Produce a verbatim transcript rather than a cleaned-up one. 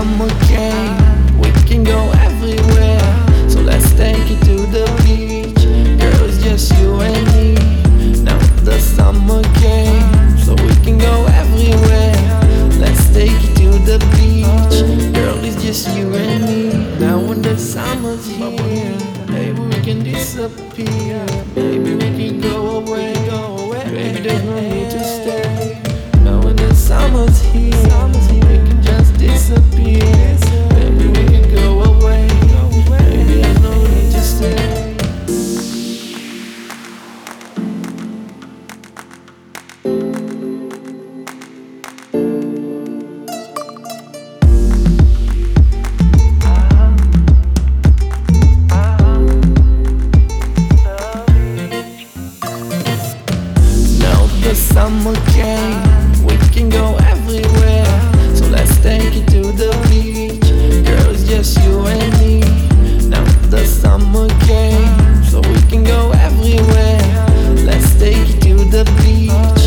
summer came, we can go everywhere. So let's take it to the beach. Girl, it's just you and me. Now the summer came, so we can go everywhere. Let's take it to the beach. Girl, it's just you and me. Now when the summer's here, maybe we can disappear. Maybe we can go away, go away. Baby, there's no need to stay. Now when the summer's here, we can just disappear. Maybe we can go away. Maybe there's no need to stay. The summer came, we can go everywhere. So let's take it to the beach. Girl, it's just you and me. Now the summer came, so we can go everywhere. Let's take it to the beach.